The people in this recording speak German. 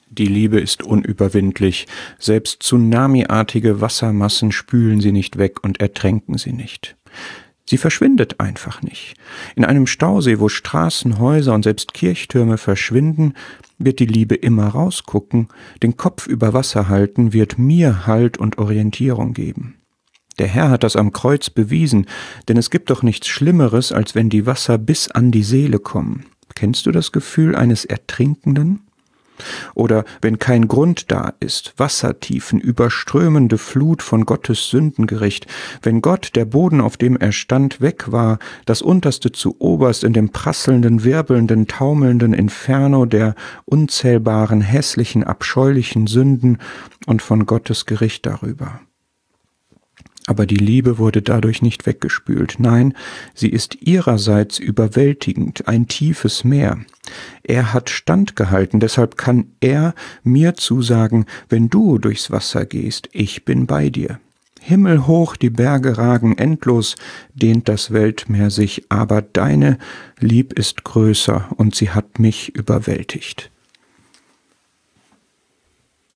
Die Liebe ist unüberwindlich, selbst tsunamiartige Wassermassen spülen sie nicht weg und ertränken sie nicht. Sie verschwindet einfach nicht. In einem Stausee, wo Straßen, Häuser und selbst Kirchtürme verschwinden, wird die Liebe immer rausgucken, den Kopf über Wasser halten, wird mir Halt und Orientierung geben. Der Herr hat das am Kreuz bewiesen, denn es gibt doch nichts Schlimmeres, als wenn die Wasser bis an die Seele kommen. Kennst du das Gefühl eines Ertrinkenden? Oder wenn kein Grund da ist, Wassertiefen, überströmende Flut von Gottes Sündengericht, wenn Gott, der Boden, auf dem er stand, weg war, das Unterste zu oberst in dem prasselnden, wirbelnden, taumelnden Inferno der unzählbaren, hässlichen, abscheulichen Sünden und von Gottes Gericht darüber. Aber die Liebe wurde dadurch nicht weggespült. Nein, sie ist ihrerseits überwältigend, ein tiefes Meer. Er hat standgehalten, deshalb kann er mir zusagen, wenn du durchs Wasser gehst, ich bin bei dir. Himmelhoch die Berge ragen, endlos dehnt das Weltmeer sich, aber deine Lieb ist größer und sie hat mich überwältigt.